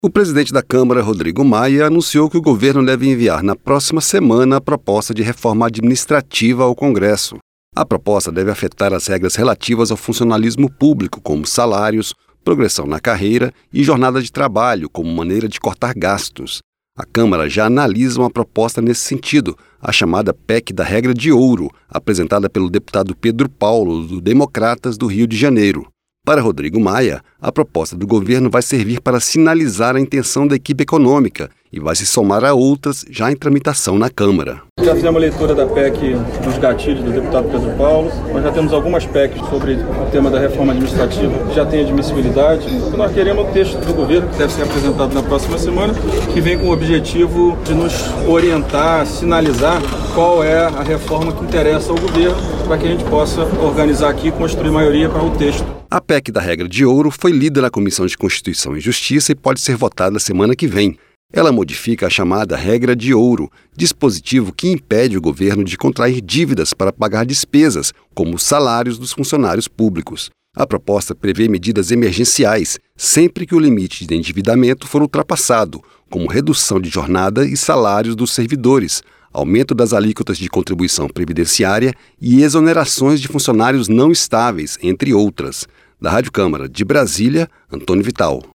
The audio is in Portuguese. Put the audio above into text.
O presidente da Câmara, Rodrigo Maia, anunciou que o governo deve enviar na próxima semana a proposta de reforma administrativa ao Congresso. A proposta deve afetar as regras relativas ao funcionalismo público, como salários, progressão na carreira e jornada de trabalho, como maneira de cortar gastos. A Câmara já analisa uma proposta nesse sentido, a chamada PEC da Regra de Ouro, apresentada pelo deputado Pedro Paulo, do Democratas do Rio de Janeiro. Para Rodrigo Maia, a proposta do governo vai servir para sinalizar a intenção da equipe econômica e vai se somar a outras já em tramitação na Câmara. Já fizemos a leitura da PEC dos gatilhos do deputado Pedro Paulo. Nós já temos algumas PECs sobre o tema da reforma administrativa que já tem admissibilidade. Nós queremos o texto do governo, que deve ser apresentado na próxima semana, que vem com o objetivo de nos orientar, sinalizar qual é a reforma que interessa ao governo, para que a gente possa organizar aqui e construir maioria para o texto. A PEC da Regra de Ouro foi lida na Comissão de Constituição e Justiça e pode ser votada na semana que vem. Ela modifica a chamada Regra de Ouro, dispositivo que impede o governo de contrair dívidas para pagar despesas, como os salários dos funcionários públicos. A proposta prevê medidas emergenciais, sempre que o limite de endividamento for ultrapassado, como redução de jornada e salários dos servidores, aumento das alíquotas de contribuição previdenciária e exonerações de funcionários não estáveis, entre outras. Da Rádio Câmara de Brasília, Antônio Vital.